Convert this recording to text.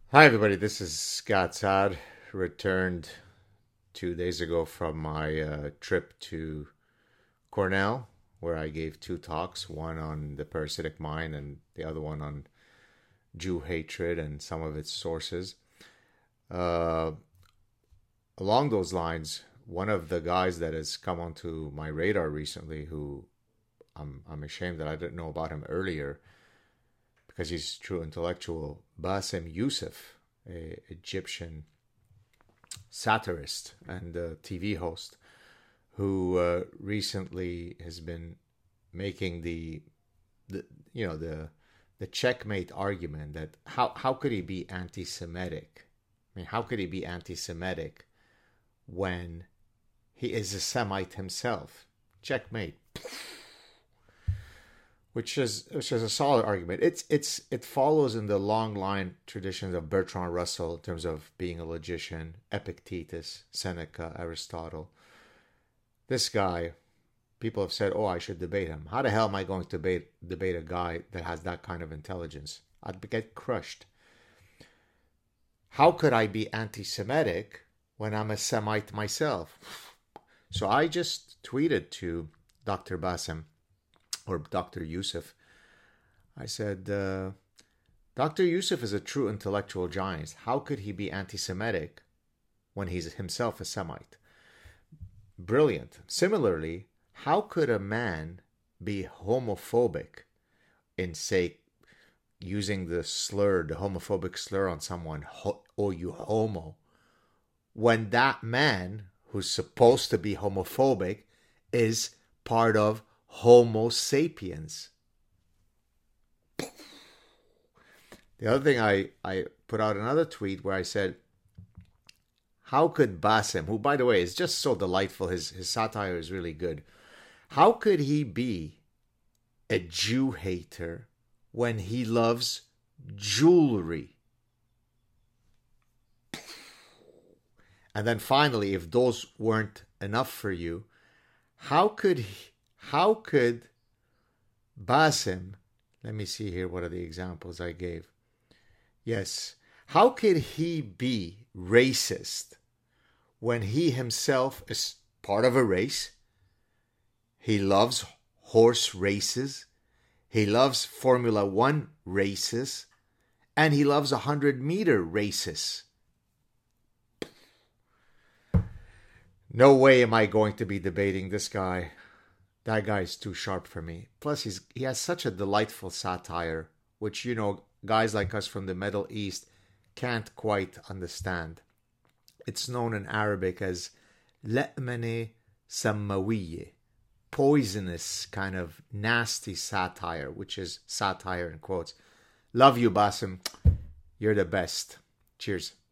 Hi, everybody. This is Scott Saad. Returned 2 days ago from my trip to Cornell, where I gave two talks, one on the parasitic mind and the other one on Jew hatred and some of its sources. Uh, Along those lines, one of the guys that has come onto my radar recently, who I'm ashamed that I didn't know about him earlier because he's a true intellectual, Bassem Youssef, a Egyptian satirist and TV host who recently has been making the you know the checkmate argument that how could he be anti-Semitic? I mean, how could he be anti-Semitic when he is a Semite himself? Checkmate. Which is a solid argument. It follows in the long line traditions of Bertrand Russell in terms of being a logician, Epictetus, Seneca, Aristotle. This guy, people have said, "Oh, I should debate him." How the hell am I going to debate a guy that has that kind of intelligence? I'd get crushed. How could I be anti-Semitic when I'm a Semite myself? So I just tweeted to Dr. Bassem or Dr. Youssef. I said, Dr. Youssef is a true intellectual giant. How could he be anti Semitic when he's himself a Semite? Brilliant. Similarly, how could a man be homophobic in, say, using the homophobic slur on someone, oh, you homo, when that man who's supposed to be homophobic is part of Homo sapiens? The other thing, I put out another tweet where I said, how could Bassem, who by the way is just so delightful, his satire is really good, how could he be a Jew hater when he loves jewelry? And then finally, if those weren't enough for you, how could Bassem, let me see here, what are the examples I gave? Yes, how could he be racist when he himself is part of a race? He loves horse races, he loves Formula One races, and he loves 100-meter races. No way am I going to be debating this guy. That guy's too sharp for me. Plus, he has such a delightful satire, which, guys like us from the Middle East can't quite understand. It's known in Arabic as le'mane samawiye, poisonous kind of nasty satire, which is satire in quotes. Love you, Bassem. You're the best. Cheers.